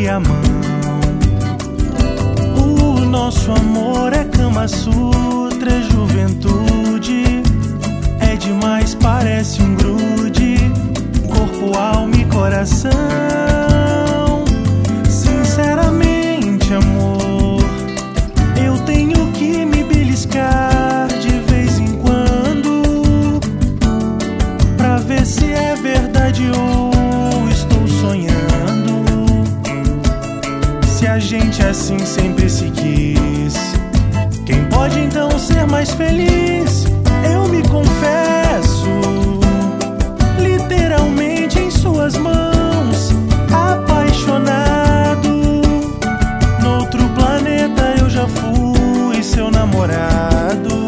e a mão. O nosso amor é Kama Sutra, é juventude. É demais, parece um grude, corpo, alma e coração. Sinceramente, amor, eu tenho que me beliscar de vez em quando, pra ver se é verdade ou estou sonhando. Se a gente assim sempre se quis, quem pode então ser mais feliz? Eu me confesso, literalmente em suas mãos, apaixonado. Noutro planeta eu já fui seu namorado.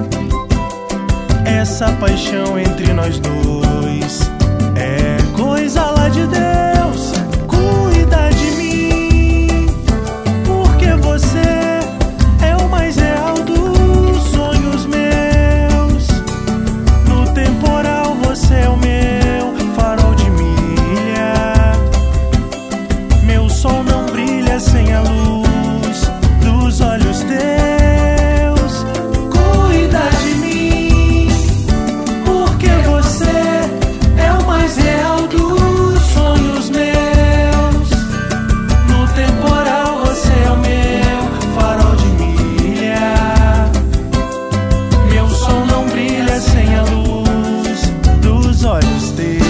Essa paixão entre nós dois é coisa lá de Deus. Cuida de mim, porque você é o mais real dos sonhos meus. No temporal você é o meu farol de milha. Meu sol não brilha sem a luz dos olhos teus. Cuida de mim, porque você é o mais real dos sonhos meus. No temporal você é o meu farol de milha. Meu sol não brilha sem a luz dos olhos teus.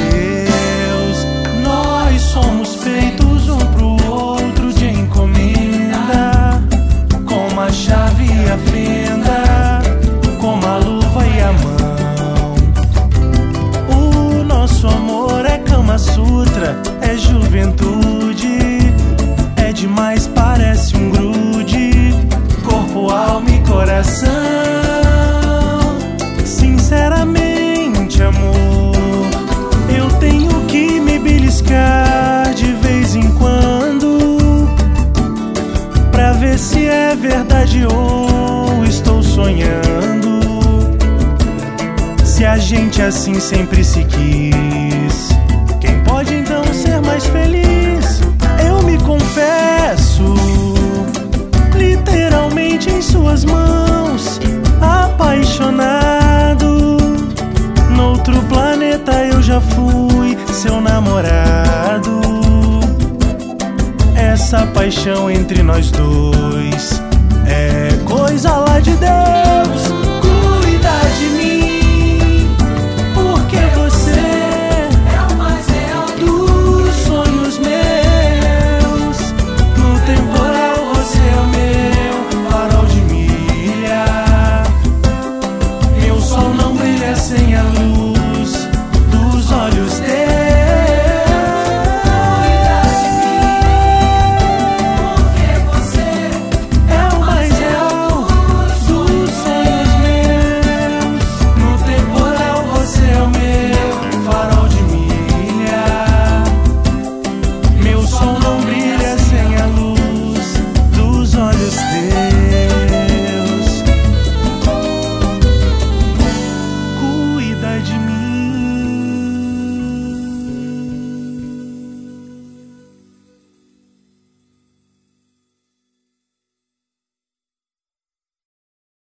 Nós somos feitos um pro outro de encomenda, como a chave e a fenda, como a luva e a mão. O nosso amor é Kama Sutra, é juventude. É demais, parece um grude, corpo, alma e coração. Sinceramente, amor, eu tenho que me beliscar de vez em quando, pra ver se é verdade ou estou sonhando. Se a gente assim sempre se quis, quem pode então ser mais feliz? Eu me confesso, literalmente em suas mãos, apaixonado. Noutro planeta eu já fui seu namorado. Essa paixão entre nós dois é coisa lá de Deus. Cuida de mim, porque você é o mais real dos sonhos meus. No temporal você é o meu farol de milha. Meu sol não brilha sem a luz